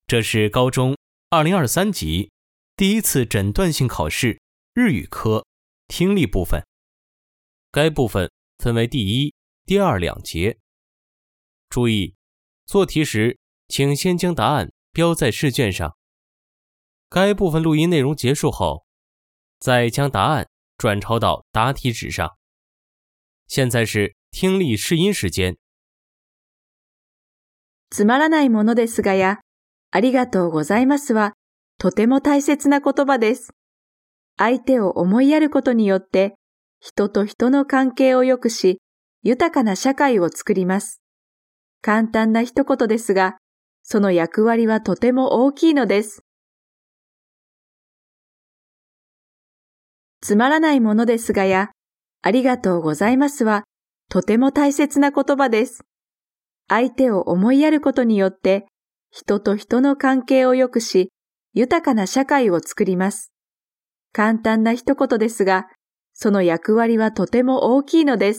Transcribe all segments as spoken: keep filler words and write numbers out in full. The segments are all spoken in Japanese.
这是高中二零二三级第一次诊断性考试日语科听力部分。该部分分为第一、第二两节。注意，做题时请先将答案标在试卷上。该部分录音内容结束后，再将答案转抄到答题纸上。现在是听力试音时间。 つまらないものですがや、ありがとうございますは、とても大切な言葉です。相手を思いやることによって、人と人の関係を良くし、豊かな社会を作ります。簡単な一言ですが、その役割はとても大きいのです。つまらないものですがや、ありがとうございますは、とても大切な言葉です。相手を思いやることによって、人と人の関係を良くし、豊かな社会を作ります。簡単な一言ですが、その役割はとても大きいのです。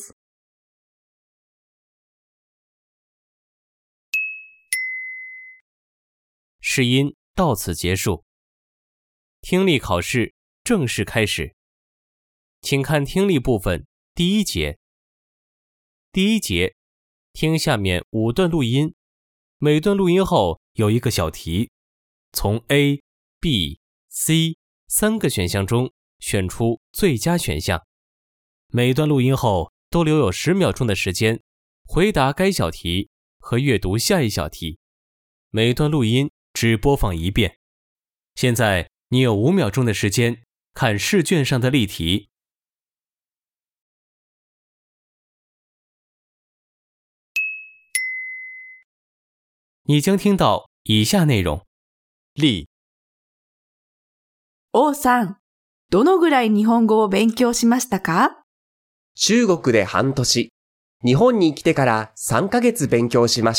试音到此结束，听力考试正式开始。请看听力部分第一节。第一节，听下面五段录音，每段录音后有一个小题，从 A、B、C 三个选项中选出最佳选项。每段录音后都留有十秒钟的时间回答该小题和阅读下一小题。每段录音只播放一遍。现在你有五秒钟的时间看试卷上的例题。你将听到以下内容。例： 王さん、どのぐらい日本語を勉強しましたか？ 中国で半年、日本に来てからさんかげつ勉強しました。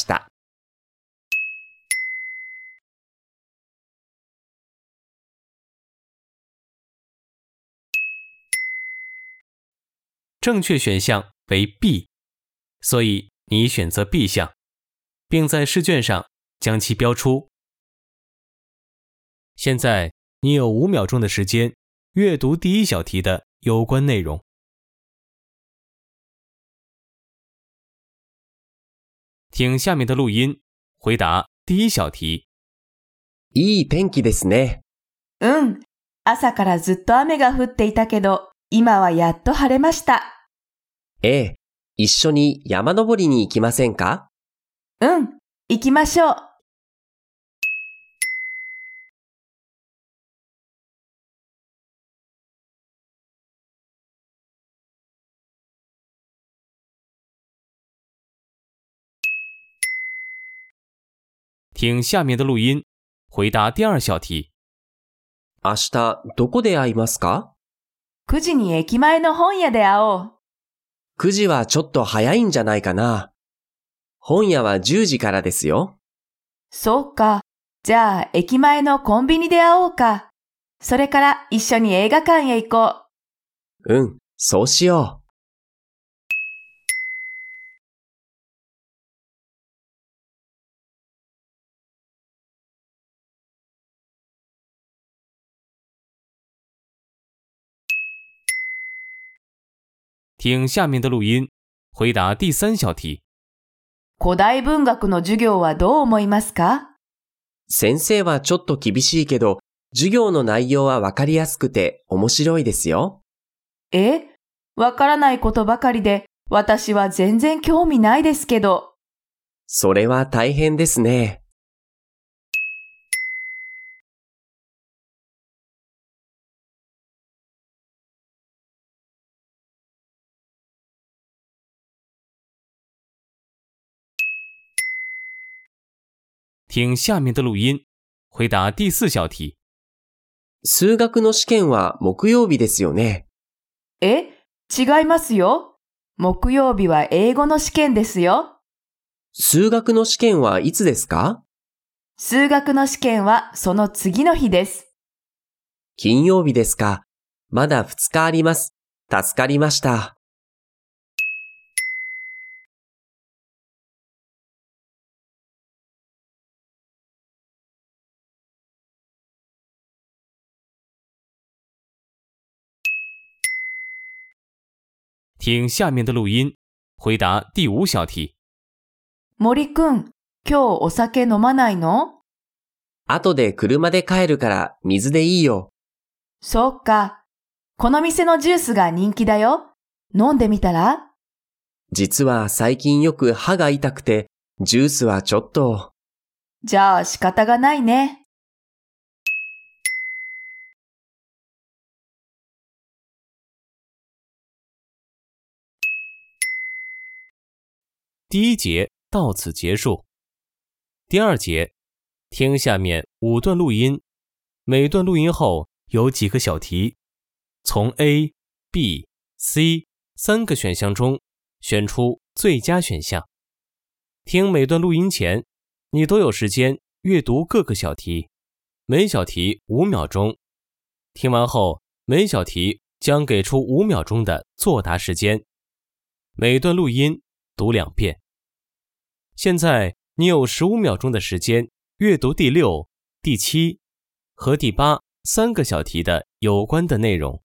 正确选项为 B， 所以你选择 B 项，并在试卷上将其标出。现在你有五秒钟的时间阅读第一小题的有关内容。听下面的录音，回答第一小題。 いい天気ですね。 うん、朝からずっと雨が降っていたけど、今はやっと晴れました。 ええ、一緒に山登りに行きませんか？ うん、行きましょう。 听下面的录音，回答第二小题。 明日どこで会いますか？ くじに駅前の本屋で会おう。 くじはちょっと早いんじゃないかな。本屋はじゅうじからですよ。 そうか。じゃあ駅前のコンビニで会おうか。それから一緒に映画館へ行こう。うん、そうしよう。 听下面的录音，回答第三小題。 古代文学の授業はどう思いますか？ 先生はちょっと厳しいけど、授業の内容はわかりやすくて面白いですよ。 え？わからないことばかりで、私は全然興味ないですけど。 それは大変ですね。 听下面的录音，回答第四小題。 数学の試験は木曜日ですよね。 え？違いますよ。木曜日は英語の試験ですよ。 数学の試験はいつですか？ 数学の試験はその次の日です。 金曜日ですか。まだふつかあります。助かりました。 听下面的录音，回答第五小题。 森くん、今日お酒飲まないの？ 後で車で帰るから水でいいよ。 そうか。この店のジュースが人気だよ。飲んでみたら？ 実は最近よく歯が痛くて、ジュースはちょっと。 じゃあ仕方がないね。 第一节到此结束。第二节，听下面五段录音，每段录音后有几个小题，从 A、B、C 三个选项中选出最佳选项。听每段录音前，你都有时间阅读各个小题，每小题五秒钟。听完后，每小题将给出五秒钟的作答时间。每段录音读两遍。现在你有十五秒钟的时间阅读第六、第七和第八三个小题的有关的内容。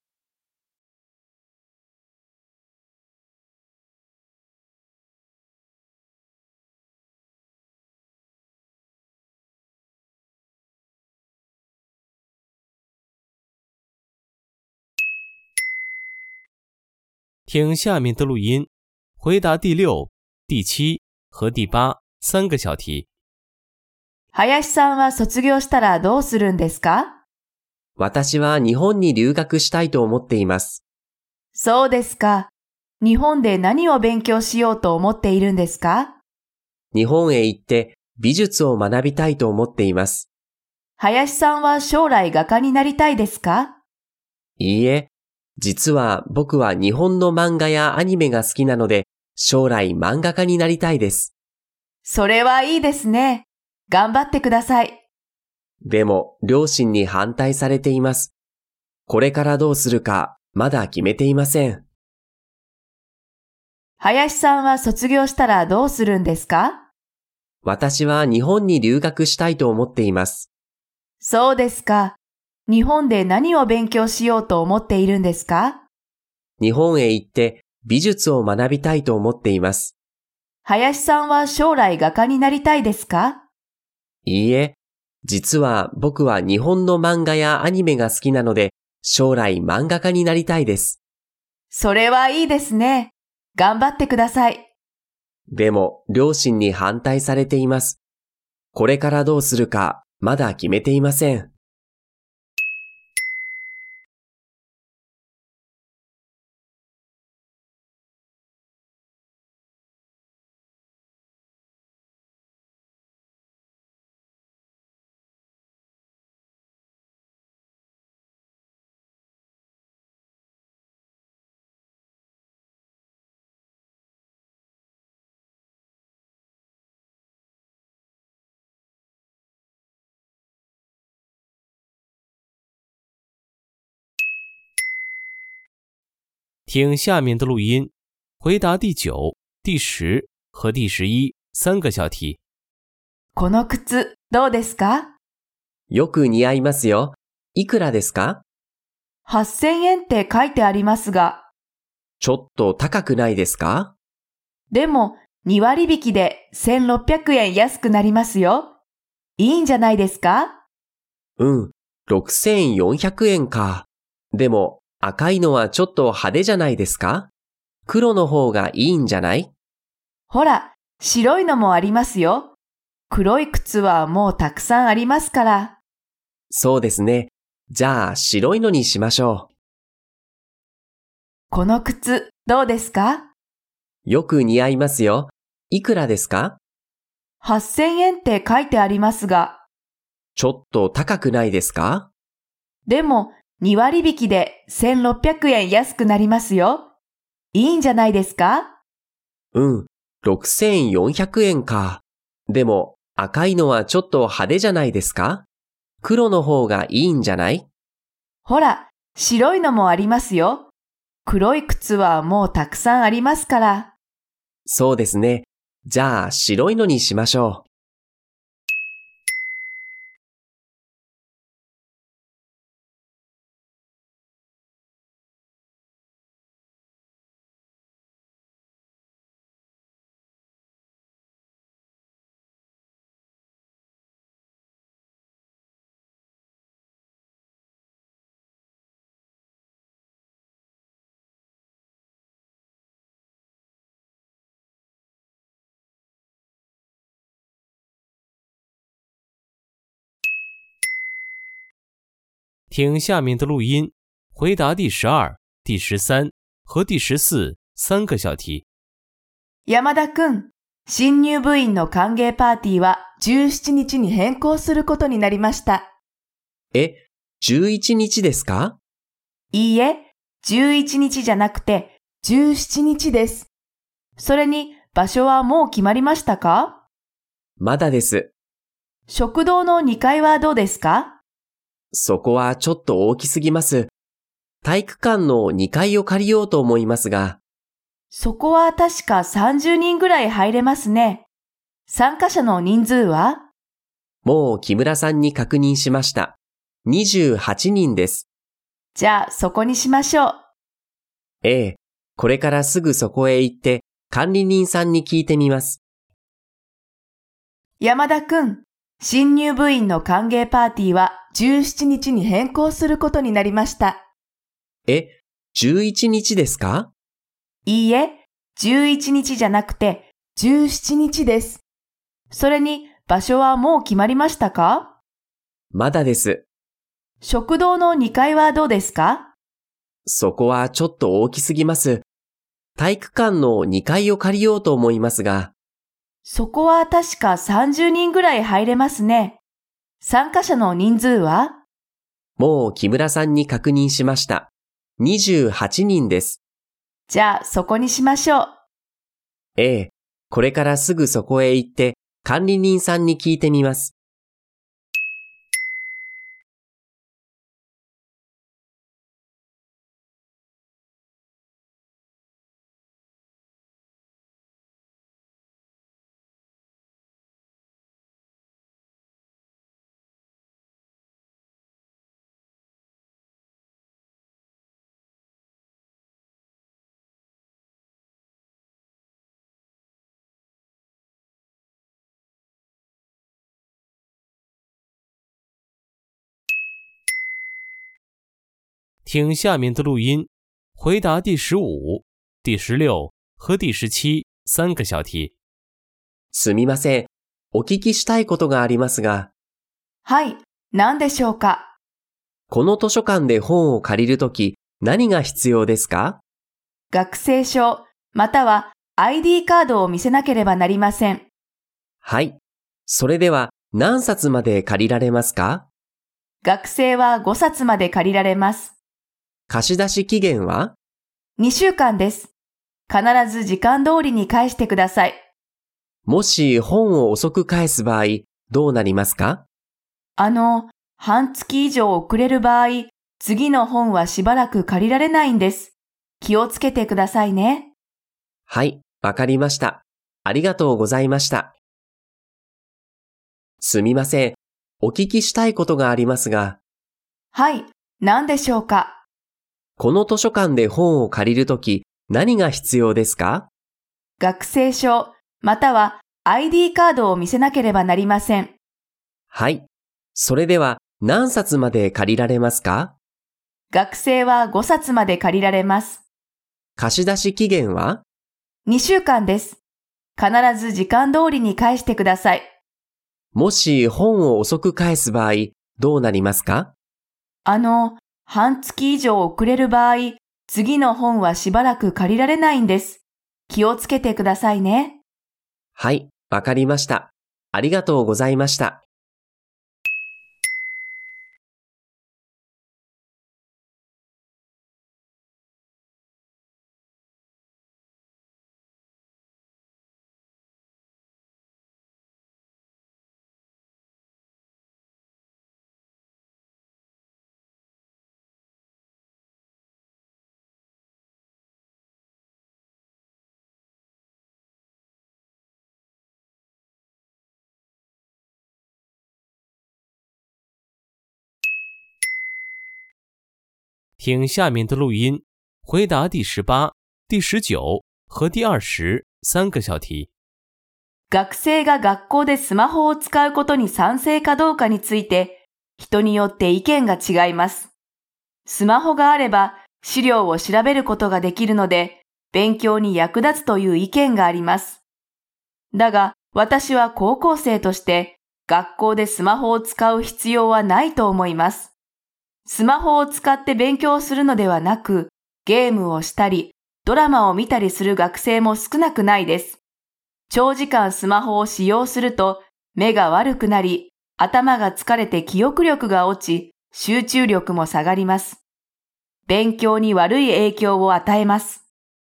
听下面的录音，回答第六、第七和第八三个小题。 林さんは卒業したらどうするんですか？ 私は日本に留学したいと思っています。 そうですか。日本で何を勉強しようと思っているんですか？ 日本へ行って美術を学びたいと思っています。 林さんは将来画家になりたいですか？ いいえ、実は僕は日本の漫画やアニメが好きなので、将来漫画家になりたいです。 それはいいですね。頑張ってください。 でも、両親に反対されています。これからどうするか、まだ決めていません。 林さんは卒業したらどうするんですか？ 私は日本に留学したいと思っています。 そうですか。日本で何を勉強しようと思っているんですか？ 日本へ行って美術を学びたいと思っています。 林さんは将来画家になりたいですか？ いいえ、実は僕は日本の漫画やアニメが好きなので、将来漫画家になりたいです。 それはいいですね。頑張ってください。 でも、両親に反対されています。これからどうするか、まだ決めていません。 听下面的录音，回答第九、第十和第十一三个小题。 この靴、どうですか？ よく似合いますよ。いくらですか？ はっせんえんって書いてありますが。 ちょっと高くないですか？ でも、に割引きでせんろっぴゃくえん安くなりますよ。いいんじゃないですか？ うん、ろくせんよんひゃくえんか。でも、赤いのはちょっと派手じゃないですか？黒の方がいいんじゃない？ ほら、白いのもありますよ。黒い靴はもうたくさんありますから。 そうですね。じゃあ、白いのにしましょう。 この靴、どうですか？ よく似合いますよ。いくらですか？ はっせんえんって書いてありますが。 ちょっと高くないですか？ でも、に割引きでせんろっぴゃくえん安くなりますよ。いいんじゃないですか？ うん、ろくせんよんひゃくえんか。でも、赤いのはちょっと派手じゃないですか？黒の方がいいんじゃない？ ほら、白いのもありますよ。黒い靴はもうたくさんありますから。 そうですね。じゃあ、白いのにしましょう。 听下面的录音，回答第十二、第十三和第十四三个小题。 山田くん、新入部員の歓迎パーティーはじゅうしちにちに変更することになりました。 え、じゅういちにちですか？ いいえ、じゅういちにちじゃなくてじゅうしちにちです。それに場所はもう決まりましたか？ まだです。 食堂のにかいはどうですか？ そこはちょっと大きすぎます。体育館のにかいを借りようと思いますが。 そこは確かさんじゅうにんぐらい入れますね。参加者の人数は？ もう木村さんに確認しました。にじゅうはちにんです。 じゃあそこにしましょう。 ええ、これからすぐそこへ行って管理人さんに聞いてみます。 山田くん、新入部員の歓迎パーティーはじゅうしちにちに変更することになりました。 え、じゅういちにちですか？ いいえ、じゅういちにちじゃなくてじゅうしちにちです。それに場所はもう決まりましたか？ まだです。 食堂のにかいはどうですか？ そこはちょっと大きすぎます。体育館のにかいを借りようと思いますが。 そこは確かさんじゅうにんぐらい入れますね。参加者の人数は？ もう木村さんに確認しました。にじゅうはちにんです。 じゃあそこにしましょう。 ええ、これからすぐそこへ行って管理人さんに聞いてみます。 听下面的录音，回答第十五、第十六和第十七三个小题。 すみません。お聞きしたいことがありますが。 はい、何でしょうか？ この図書館で本を借りるとき、何が必要ですか？ 学生証、または アイディー カードを見せなければなりません。 はい。それでは何冊まで借りられますか？ 学生はごさつまで借りられます。 貸し出し期限は？ にしゅうかんです。必ず時間通りに返してください。 もし本を遅く返す場合、どうなりますか？ あの、半月以上遅れる場合、次の本はしばらく借りられないんです。気をつけてくださいね。 はい、わかりました。ありがとうございました。すみません。お聞きしたいことがありますが。 はい、何でしょうか？ この図書館で本を借りるとき、何が必要ですか？ 学生証、または アイディー カードを見せなければなりません。 はい。それでは何冊まで借りられますか？ 学生はごさつまで借りられます。 貸し出し期限は？ にしゅうかんです。必ず時間通りに返してください。 もし本を遅く返す場合、どうなりますか？ あの、半月以上遅れる場合、次の本はしばらく借りられないんです。気をつけてくださいね。 はい、わかりました。ありがとうございました。 听下面的录音，回答第十八、第十九和第二十三个小题。 学生が学校でスマホを使うことに賛成かどうかについて、人によって意見が違います。スマホがあれば資料を調べることができるので、勉強に役立つという意見があります。だが、私は高校生として、学校でスマホを使う必要はないと思います。 スマホを使って勉強するのではなく、ゲームをしたり、ドラマを見たりする学生も少なくないです。長時間スマホを使用すると、目が悪くなり、頭が疲れて記憶力が落ち、集中力も下がります。勉強に悪い影響を与えます。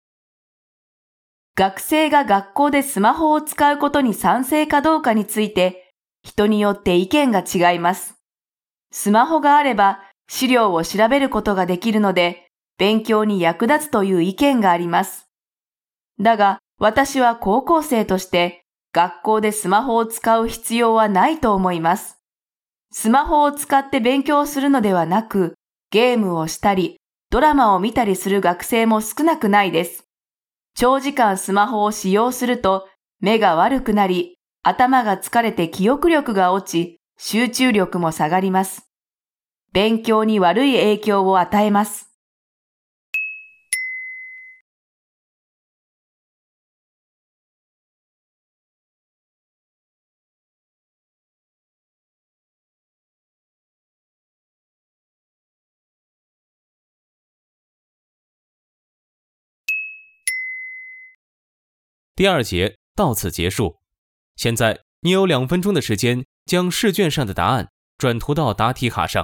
学生が学校でスマホを使うことに賛成かどうかについて、人によって意見が違います。スマホがあれば資料を調べることができるので、勉強に役立つという意見があります。だが、私は高校生として、学校でスマホを使う必要はないと思います。スマホを使って勉強するのではなく、ゲームをしたり、ドラマを見たりする学生も少なくないです。長時間スマホを使用すると、目が悪くなり、頭が疲れて記憶力が落ち、集中力も下がります。勉強に悪い影響を与えます。 第二节到此结束。现在你有两分钟的时间，将试卷上的答案转涂到答题卡上。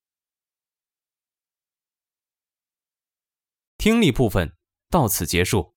听力部分到此结束。